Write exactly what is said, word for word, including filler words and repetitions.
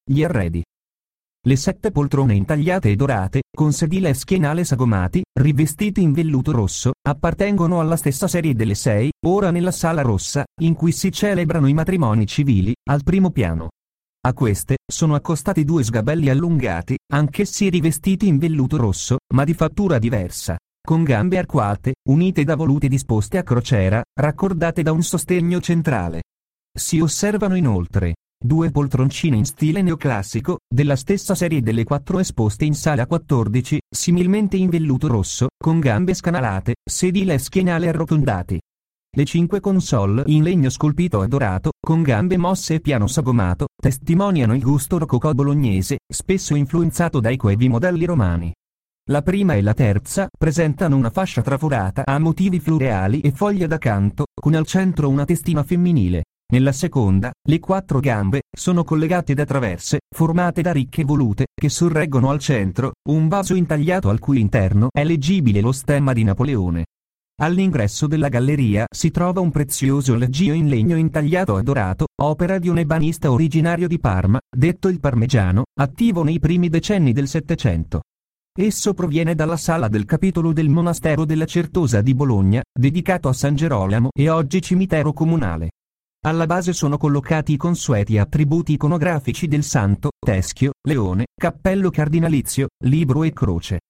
gli arredi. Le sette poltrone intagliate e dorate, con sedile e schienale sagomati, rivestiti in velluto rosso, appartengono alla stessa serie delle sei, ora nella sala rossa, in cui si celebrano i matrimoni civili, al primo piano. A queste, sono accostati due sgabelli allungati, anch'essi rivestiti in velluto rosso, ma di fattura diversa, con gambe arcuate, unite da volute disposte a crociera, raccordate da un sostegno centrale. Si osservano inoltre due poltroncine in stile neoclassico, della stessa serie delle quattro esposte in sala quattordici, similmente in velluto rosso, con gambe scanalate, sedile e schienale arrotondati. Le cinque console in legno scolpito e dorato, con gambe mosse e piano sagomato, testimoniano il gusto rococò bolognese, spesso influenzato dai coevi modelli romani. La prima e la terza presentano una fascia traforata a motivi floreali e foglie d'accanto, con al centro una testina femminile. Nella seconda, le quattro gambe sono collegate da traverse, formate da ricche volute, che sorreggono al centro un vaso intagliato al cui interno è leggibile lo stemma di Napoleone. All'ingresso della galleria si trova un prezioso leggio in legno intagliato e dorato, opera di un ebanista originario di Parma, detto il Parmigiano, attivo nei primi decenni del Settecento. Esso proviene dalla sala del capitolo del monastero della Certosa di Bologna, dedicato a San Gerolamo e oggi cimitero comunale. Alla base sono collocati i consueti attributi iconografici del santo: teschio, leone, cappello cardinalizio, libro e croce.